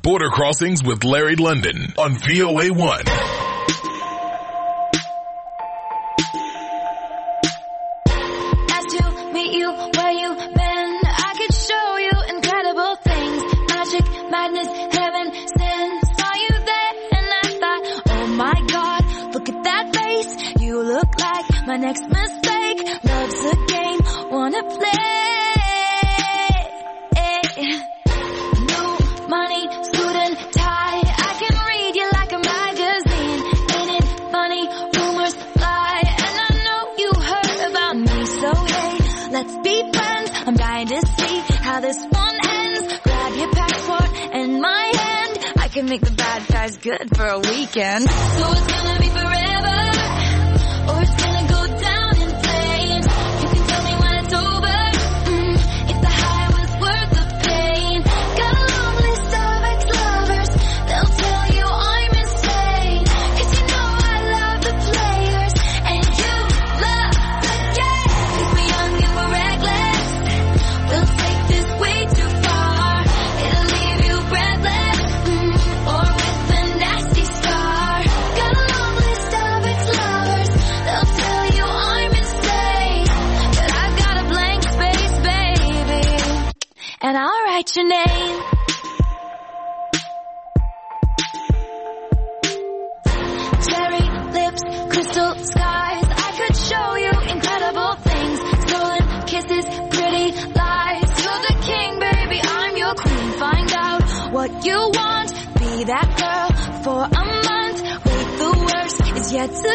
Border Crossings with Larry London on VOA1. Asked to meet you where you've been. I could show you incredible things. Magic, madness, heaven, sin. Saw you there and I thought, oh my God, look at that face. You look like my next mistake. Love's a game, wanna play. New money, suit and tie. I can read you like a magazine. Ain't it funny? Rumors fly. And I know you heard about me. So hey, let's be friends. I'm dying to see how this one ends. Grab your passport and my hand. I can make the bad guys good for a weekend. So it's gonna be forever, or it's gonna go down in flames. You can tell me when it's over, if the high was worth the pain. Got a long list of ex-lovers, they'll tell you I'm insane. 'Cause you know I love the players, and you love the game. 'Cause we're young and we're reckless, we'll take this way too far. It'll leave you breathless, or with a nasty scar. Got a long list of ex-lovers, they'll tell you I'm insane. But I've got a blank space, baby, and I'll write your name. Cherry lips, crystal skies. I could show you incredible things. Stolen kisses, pretty lies. You're the king, baby, I'm your queen. Find out what you want. Be that girl for a month. Wait, the worst is yet to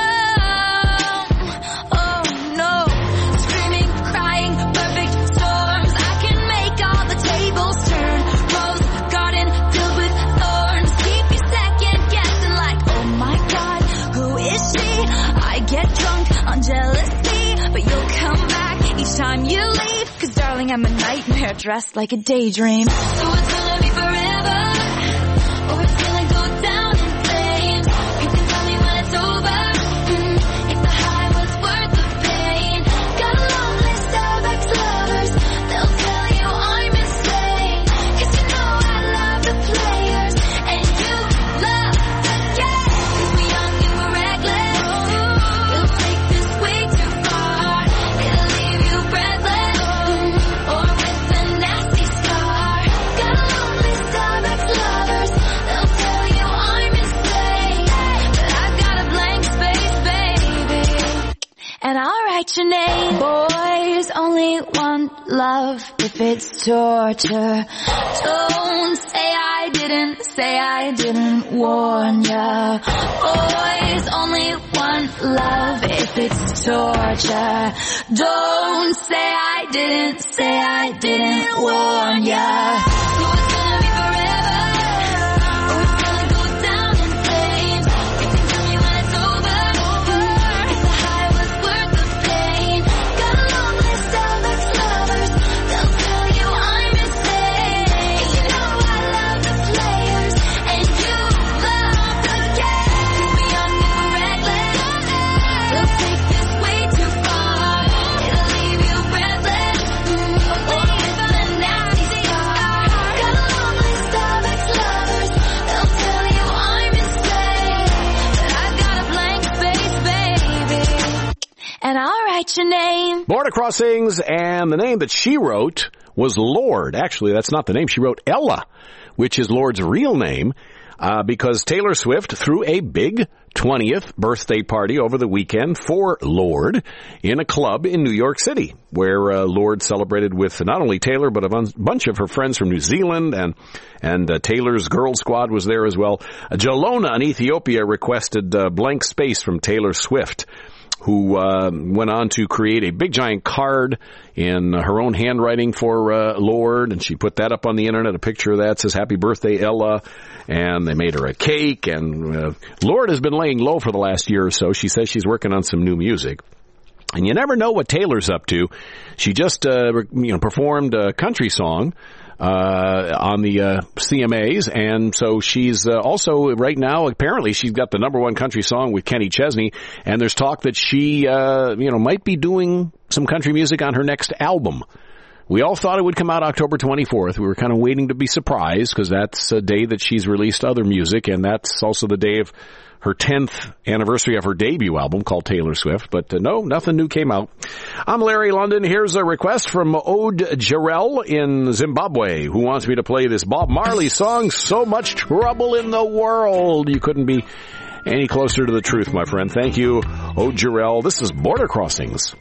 come. Oh no. Screaming, crying, perfect storms. I can make all the tables turn. Rose garden filled with thorns. Keep you second guessing like, oh my God, who is she? I get drunk on jealousy, but you'll come back each time you leave. 'Cause darling, I'm a nightmare dressed like a daydream. So it's gonna be forever, or it's gonna go down in flames. You can tell me when it's over, if the high was worth the pain. Got a long list of ex-lovers, they'll tell you I'm insane. 'Cause you know I love the players, and you love the game. 'Cause we're young and we're reckless, we'll take this way too far. It'll leave you breathless, or with a nasty scar. Got a long list of ex-lovers, they'll tell you I'm insane. But I've got a blank space, baby, and I'll write your name. Boys only want love if it's torture. Don't say I didn't warn ya. Boys only want love if it's torture. Don't say I didn't warn ya. So it's gonna be forever, or it's gonna go down in flames. You can tell me when it's over, if the high was worth the pain. Got a long list of ex-lovers, they'll tell you I'm insane. You know I love the players, and you love the game. 'Cause we're young and we're reckless, we'll take this way too far. It'll leave you breathless, or with a nasty scar. Got a long list of ex-lovers, they'll tell you I'm insane. But I've got a blank space, baby, and I'll write your name. Border Crossings, and the name that she wrote was Lorde. Actually, that's not the name. She wrote Ella, which is Lorde's real name, because Taylor Swift threw a big 20th birthday party over the weekend for Lorde in a club in New York City, where Lorde celebrated with not only Taylor, but a bunch of her friends from New Zealand, and Taylor's Girl Squad was there as well. Jalona in Ethiopia requested blank space from Taylor Swift, who went on to create a big giant card in her own handwriting for Lorde, and she put that up on the internet. A picture of that says, "Happy birthday, Ella," and they made her a cake. And Lorde has been laying low for the last year or so. She says she's working on some new music. And you never know what Taylor's up to. She just performed a country song on the CMAs, and so she's also right now, apparently she's got the #1 country song with Kenny Chesney, and there's talk that she might be doing some country music on her next album, We all thought it would come out October 24th. We were kind of waiting to be surprised because that's a day that she's released other music, and that's also the day of her 10th anniversary of her debut album called Taylor Swift. But no, nothing new came out. I'm Larry London. Here's a request from Ode Jarrell in Zimbabwe, who wants me to play this Bob Marley song, So Much Trouble in the World. You couldn't be any closer to the truth, my friend. Thank you, Ode Jarrell. This is Border Crossings.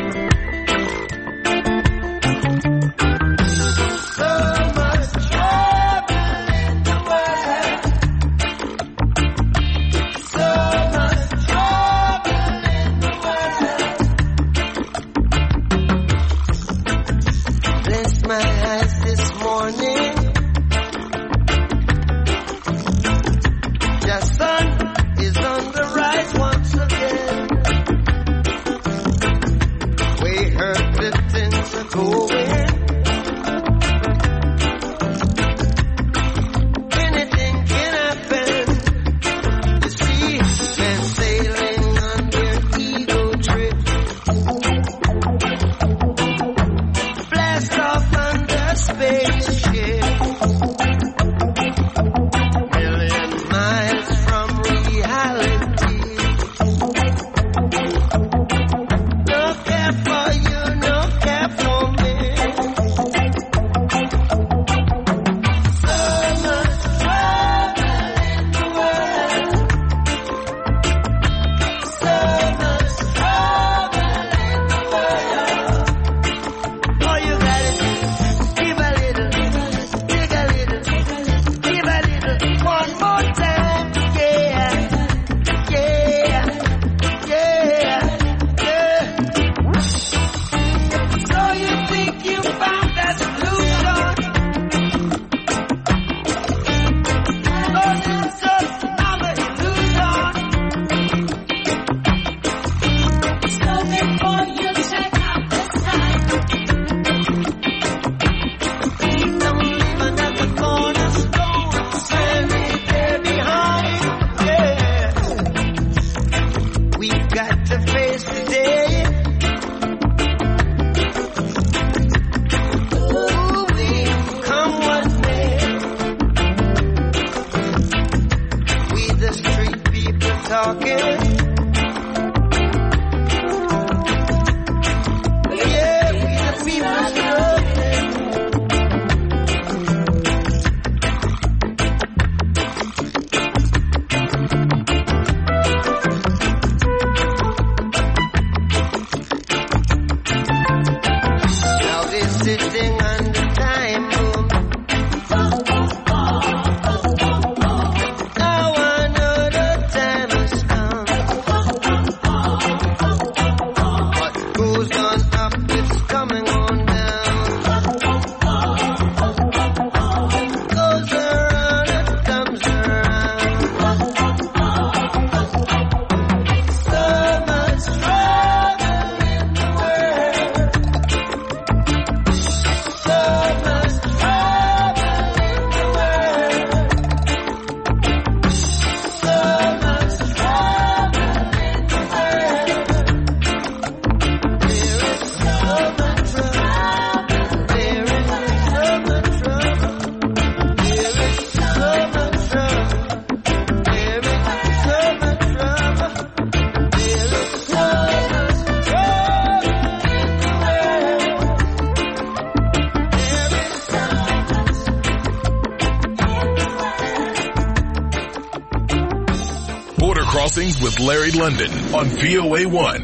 With Larry London on VOA1.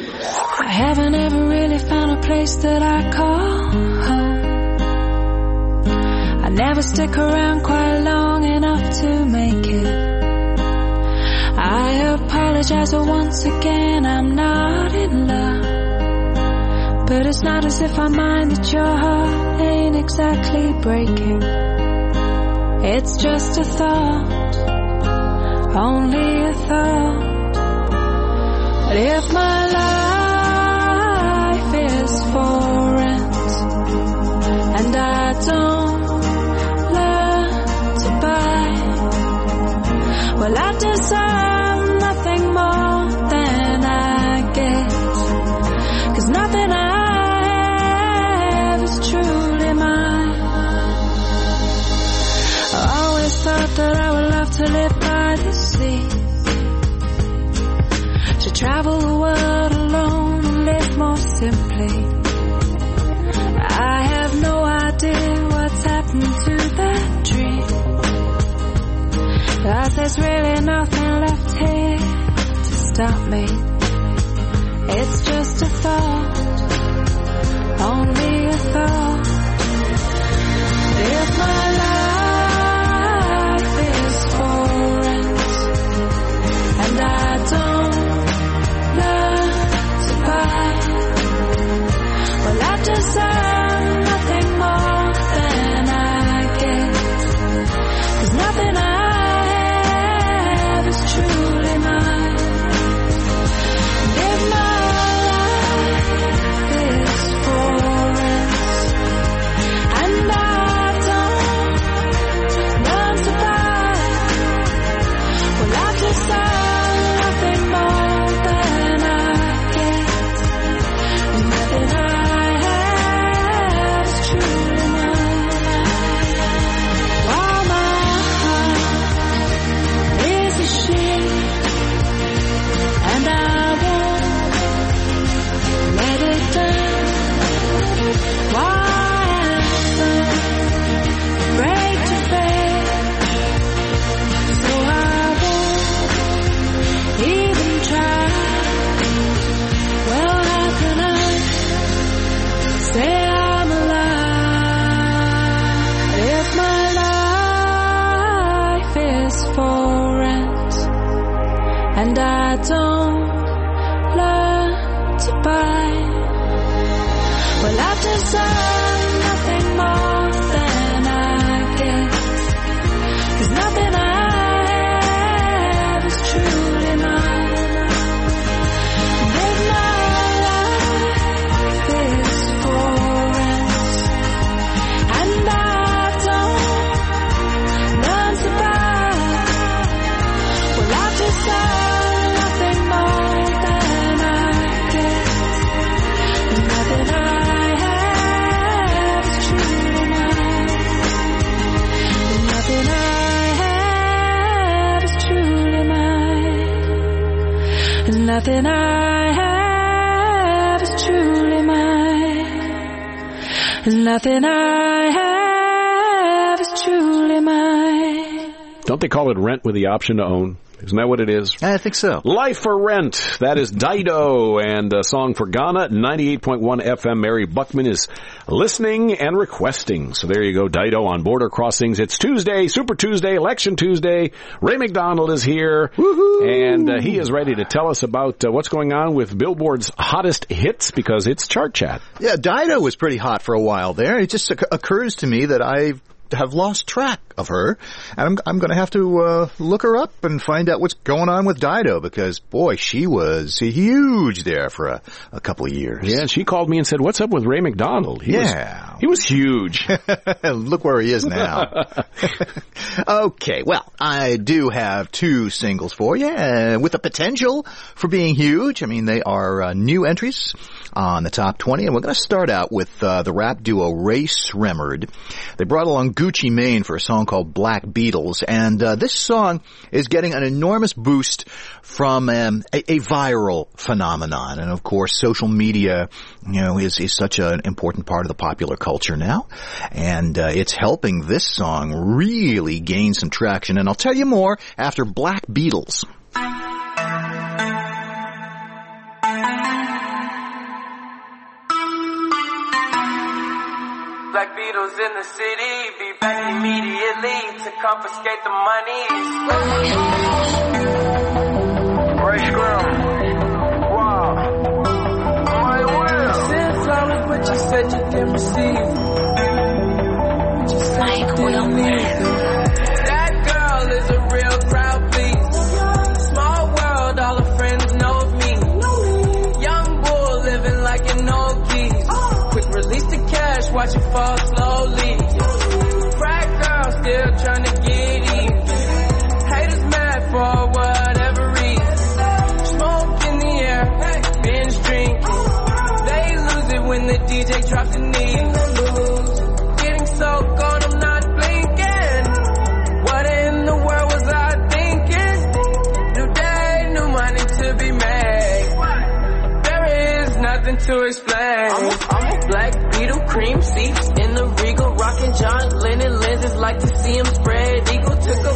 I haven't ever really found a place that I call home. I never stick around quite long enough to make it. I apologize, but once again I'm not in love. But it's not as if I mind that your heart ain't exactly breaking. It's just a thought, only a thought. But if my life is for rent and I don't learn to buy, well, I deserve nothing more than I get, 'cause nothing I have is true. There's really nothing left here to stop me. It's just a thought, only a thought. If my life is for rent and I don't learn to buy, well, I've designed nothing more than I get, 'cause nothing I have is truly mine. If my life is for rent and I don't learn to buy, well, I've designed nothing more than I get, and nothing I have is truly mine. While my heart is a sheep, and I won't let it down. Why am I afraid to fail? So I won't even try. Well, how can I say I'm alive if my life is for rent and I don't learn to buy? Well, I've designed nothing more than I get, 'cause nothing I have is truly mine. If my life is for rent and I don't learn to buy, well, I've designed nothing more than I get, and nothing I have is truly mine. And nothing I have is truly mine. And nothing I have is truly mine. And nothing I have is truly mine. Don't they call it rent with the option to own? Isn't that what it is? I think so. Life for Rent. That is Dido and a song for Ghana. 98.1 FM. Mary Buckman is listening and requesting. So there you go, Dido on Border Crossings. It's Tuesday, Super Tuesday, Election Tuesday. Ray McDonald is here. Woohoo! And he is ready to tell us about what's going on with Billboard's hottest hits, because it's Chart Chat. Yeah, Dido was pretty hot for a while there. It just occurs to me that I have lost track of her, and I'm going to have to look her up and find out what's going on with Dido, because, boy, she was huge there for a couple of years. Yeah, and she called me and said, "What's up with Ray McDonald?" He was huge. Look where he is now. Okay, well, I do have two singles for you with the potential for being huge. I mean, they are new entries on the top 20, and we're going to start out with the rap duo Ray Sremmurd. They brought along Gucci Mane for a song called Black Beatles, and this song is getting an enormous boost from a viral phenomenon. And of course, social media, is such an important part of the popular culture now, and it's helping this song really gain some traction. And I'll tell you more after Black Beatles. Black Beatles in the city, be back immediately to confiscate the monies. Ray Sremmurd, wow, my will. Send flowers, but you said you didn't receive. You said you didn't leave. That girl is a real crowd, please. Small world, all her friends know of me. Young bull living like an old geese. Quick release the cash, watch it fall slowly. Frat girl still trying to get even. Haters mad for whatever reason. Smoke in the air, binge drinking. They lose it when the DJ drops the knees. Getting so gone, I'm not blinking. What in the world was I thinking? New day, new money to be made. There is nothing to explain. I'm a Black Beetle, cream seats in the Regal, rocking John Lennon lenses, like to see him spread eagle. Took a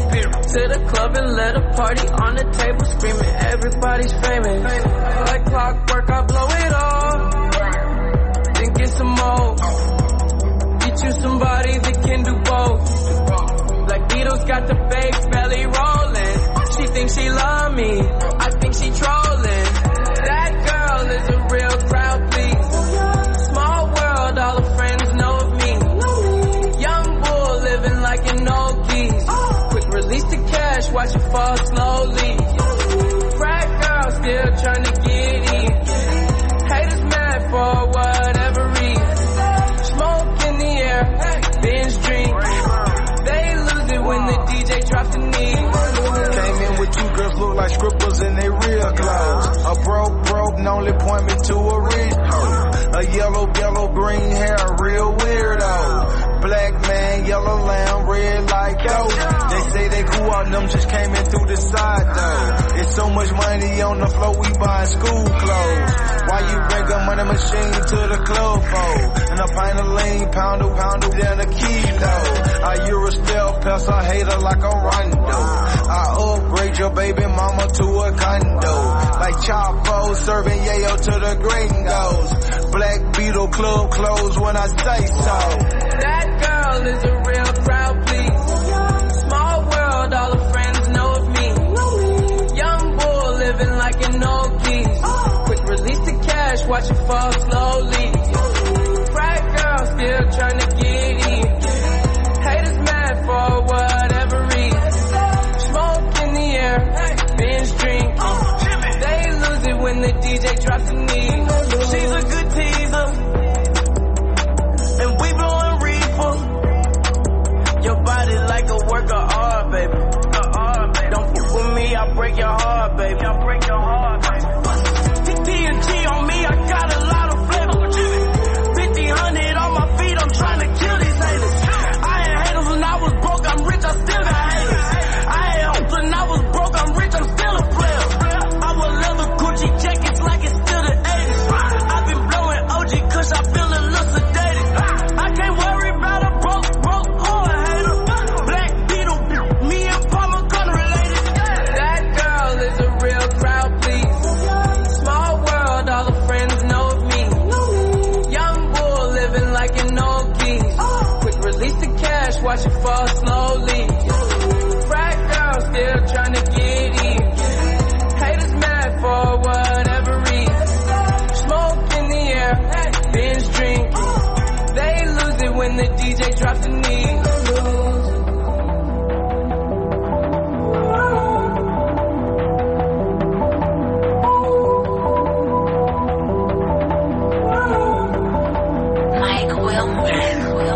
to the club and let a party on the table, screaming everybody's famous. Like clockwork, I blow it all, then get some more. Get you somebody that can do both. Black Beatles got the fake belly rolling. She thinks she love me, I think she trolling. That girl is a real crowd, please. Small world, all her friends know of me. Young bull living like an old geese. Quick release the cash, watch it fall slowly. Frat girl still trying to get in. Haters mad for whatever reason. Smoke in the air, binge drink. They lose it when the DJ drops the knee. Came in with two girls look like scribbles in their real clothes. A broke, only point me to a rich hoe. A yellow, green hair, real weirdo. Black man, yellow lamb, red like ghost. They say they grew up, them just came in through the side though. It's so much money on the floor, we buying school clothes. Why you bring a money machine to the club for? And a pint of lean, pound down a kilo. I Euro stealth, pass a hater like a rondo. I upgrade your baby mama to a condo. Like Chapo serving yayo to the gringos. Black Beetle club closed when I say so. That girl is a real crowd, please. Small world, all her friends know of me. Young bull living like an old geese. Quick release the cash, watch it fall slowly. Frat girl still trying to get in. Haters mad for whatever reason. Smoke in the air, binge drink. They lose it when the DJ drops the knee. She's a good teaser, and we blowing reefer. Your body like a work of art, baby. Don't fuck with me, I'll break your heart, baby. I'll break your heart, baby. TNT on me, I got a lot of flavor. 50, on my feet, I'm trying to kill these haters. I ain't haters when I was broke, I'm rich, I still got haters. I ain't hoes when I was broke, I'm rich, I'm still a player. I wear leather Gucci jackets like it's still the 80s. I've been blowing OG cause I feel a little sedated. I can't worry about a broke or a hater. Black Beetle, me and Palmer gun related. That girl is a real crowd, please. Small world, all her friends know of me. Young bull living like an old geese. Quick release the cash, watch it fall slowly. Frat girl still trying to get in. Haters mad for whatever reason. Smoke in the air, binge drink. They lose it when the DJ drops the knee. Mike Wilmer.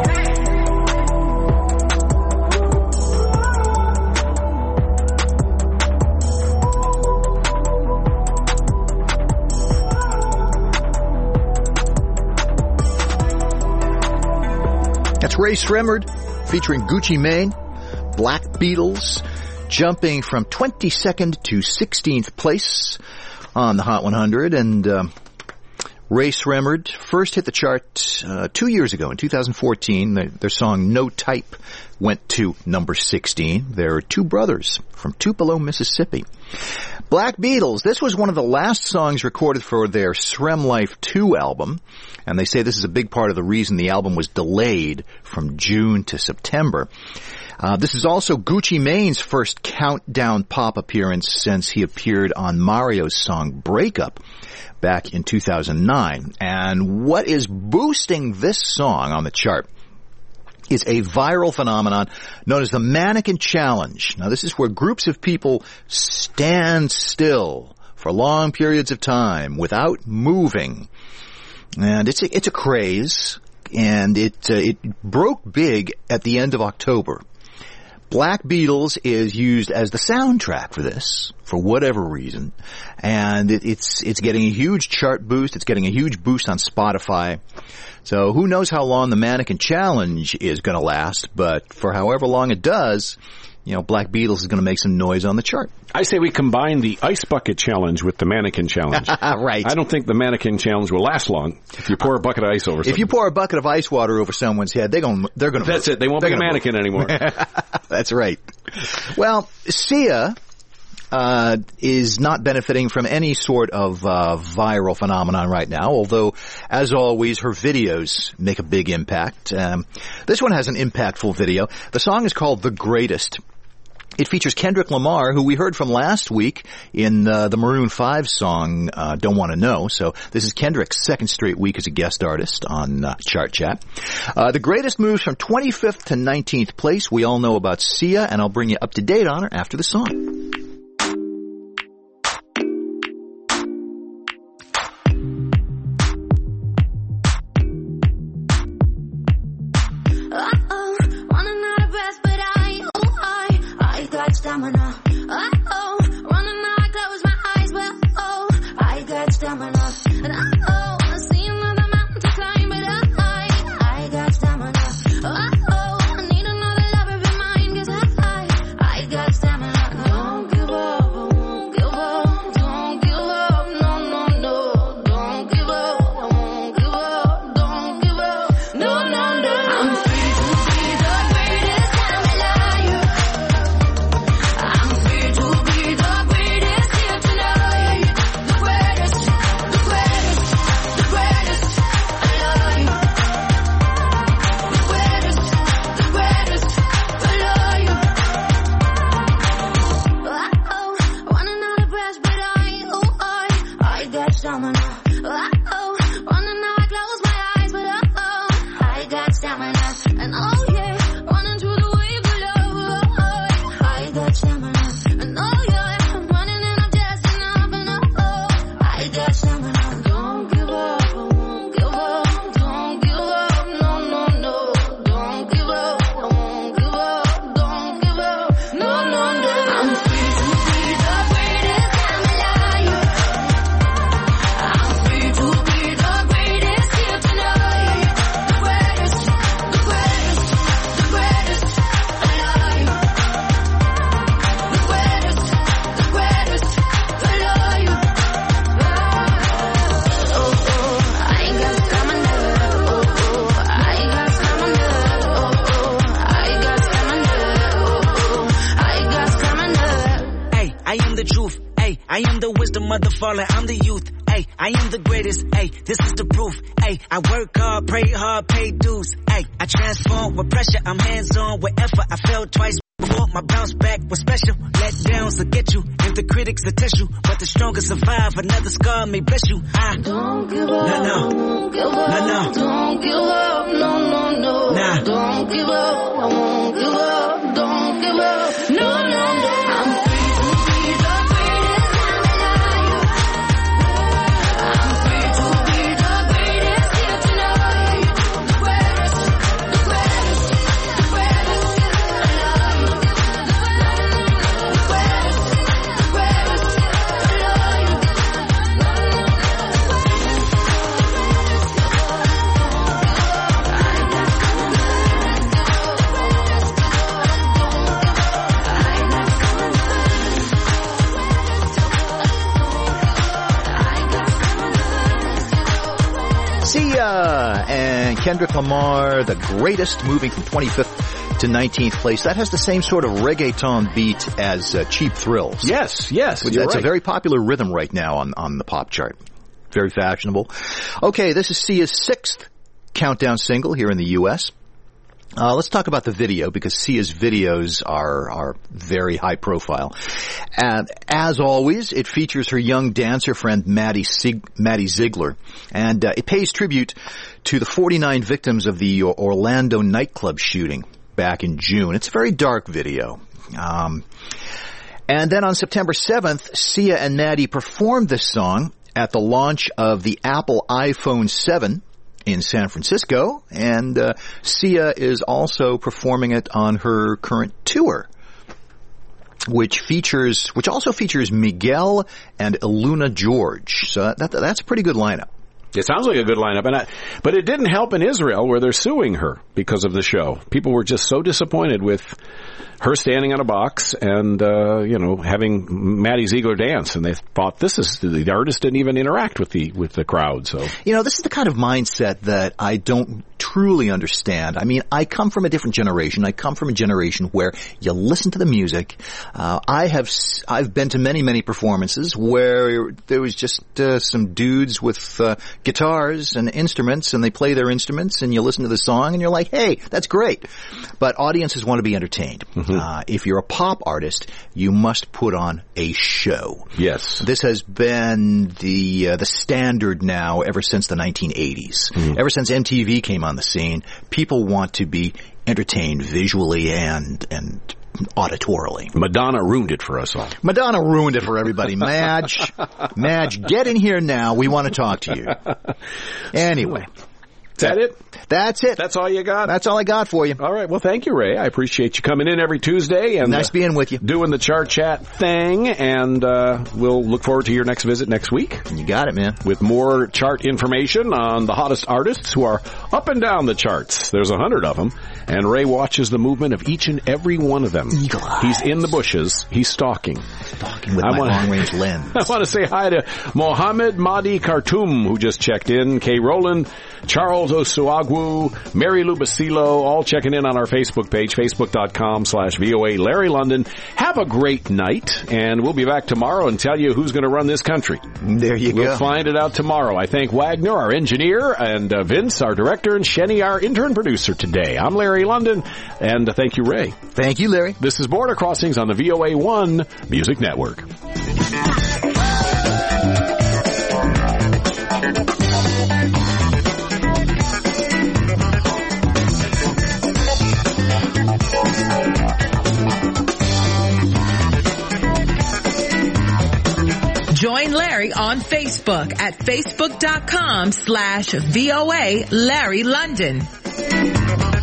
That's Ray Sremmurd featuring Gucci Mane, Black Beatles, jumping from 22nd to 16th place on the Hot 100. And Ray Sremmurd first hit the chart 2 years ago in 2014. Their song No Type went to number 16. They're two brothers from Tupelo, Mississippi. Black Beatles, this was one of the last songs recorded for their Srem Life 2 album, and they say this is a big part of the reason the album was delayed from June to September. This is also Gucci Mane's first countdown pop appearance since he appeared on Mario's song Breakup back in 2009. And what is boosting this song on the chart is a viral phenomenon known as the Mannequin Challenge. Now, this is where groups of people stand still for long periods of time without moving. And it's a craze, and it broke big at the end of October. Black Beatles is used as the soundtrack for this, for whatever reason, and it's getting a huge chart boost. It's getting a huge boost on Spotify. So who knows how long the Mannequin Challenge is going to last, but for however long it does, Black Beatles is going to make some noise on the chart. I say we combine the ice bucket challenge with the mannequin challenge. Right. I don't think the mannequin challenge will last long if you pour a bucket of ice over something. If you pour a bucket of ice water over someone's head, they're going to That's it. They won't be a mannequin anymore. That's right. Well, Sia is not benefiting from any sort of viral phenomenon right now, although, as always, her videos make a big impact. This one has an impactful video. The song is called The Greatest. It features Kendrick Lamar, who we heard from last week in the Maroon 5 song, Don't Want to Know. So this is Kendrick's second straight week as a guest artist on Chart Chat. The Greatest moves from 25th to 19th place. We all know about Sia, and I'll bring you up to date on her after the song. Stamina. Running out, I close my eyes. Well, I got stamina. And I see another mountain to climb, but I got stamina. I need another lover of mine, 'cause I got stamina. Don't give up, I won't give up. Don't give up, no. Don't give up, I won't give up. Don't give up, no. I'm free to be the greatest time alive. I'm free to be the greatest here tonight. The greatest, the greatest, the greatest alive. The greatest, the greatest alive. Running out of breath, but I got stamina. Running out, I close my eyes, but I got stamina. And running through the wave of love, I got stamina. And I'm running and I'm just enough, and I got stamina. Don't give up, I won't give up. Don't give up, no. Don't give up, I won't give up. Don't give up, no. I'm free to be the greatest time alive. I'm free to be the greatest here tonight. The greatest, the greatest, the greatest alive. The greatest, the greatest alive. I ain't got stamina. I got stamina. I got stamina. I got stamina. Hey, I am the truth. Hey, I am the wisdom of the fallen. I'm the youth. Hey, I am the greatest. Hey, this is the proof. Hey, I work hard, pray hard, pay dues. Hey, I transform with pressure. I'm hands-on with effort. I fell twice before my bounce back was special. Let downs will get you, and the critics will test you. But the strongest survive. Another scar may bless you. Don't give up, No. won't give up. No. Don't give up, no. Nah. Don't give up, I won't give up. Don't give up, no. I'm free to be the greatest time alive. I'm free to be the greatest here tonight. The greatest, the greatest, the greatest alive. The greatest, the greatest alive. Sia and Kendrick Lamar, The Greatest, moving from 25th to 19th place. That has the same sort of reggaeton beat as Cheap Thrills. Yes, That's you're right. a very popular rhythm right now on the pop chart. Very fashionable. Okay, this is Sia's 6th countdown single here in the U.S. Let's talk about the video, because Sia's videos are very high profile. And as always, it features her young dancer friend Maddie Ziegler, and it pays tribute to the 49 victims of the Orlando nightclub shooting back in June. It's a very dark video. And then on September 7th, Sia and Maddie performed this song at the launch of the Apple iPhone 7 in San Francisco, and Sia is also performing it on her current tour, which also features Miguel and Iluna George. So that's a pretty good lineup. It sounds like a good lineup, but it didn't help in Israel, where they're suing her because of the show. People were just so disappointed with her standing on a box and, having Maddie Ziegler dance. And they thought the artist didn't even interact with the crowd. So, this is the kind of mindset that I don't truly understand. I mean, I come from a different generation. I come from a generation where you listen to the music. I've been to many, many performances where there was just some dudes with guitars and instruments, and they play their instruments, and you listen to the song, and you're like, hey, that's great. But audiences want to be entertained. If you're a pop artist, you must put on a show. Yes. This has been the standard now ever since the 1980s. Ever since MTV came on the scene, people want to be entertained visually and auditorily. Madonna ruined it for us all. Madonna ruined it for everybody. Madge, get in here now. We want to talk to you. Anyway. Is that it? That's it. That's all you got? That's all I got for you. All right. Well, thank you, Ray. I appreciate you coming in every Tuesday. And nice being with you. Doing the Chart Chat thing. And we'll look forward to your next visit next week. You got it, man. With more chart information on the hottest artists who are up and down the charts. There's 100 of them. And Ray watches the movement of each and every one of them. Eagle eyes. He's in the bushes. He's stalking. With my long-range lens. I want to say hi to Mohammed Mahdi Khartoum, who just checked in. Kay Rowland, Charles Osuagwu, Mary Lou Basilo, all checking in on our Facebook page, facebook.com/VOA Larry London. Have a great night, and we'll be back tomorrow and tell you who's going to run this country. There you go. We'll find it out tomorrow. I thank Wagner, our engineer, and Vince, our director, and Shenny, our intern producer today. I'm Larry London, and thank you, Ray. Thank you, Larry. This is Border Crossings on the VOA1 Music Network. Join Larry on Facebook at facebook.com/VOA Larry London.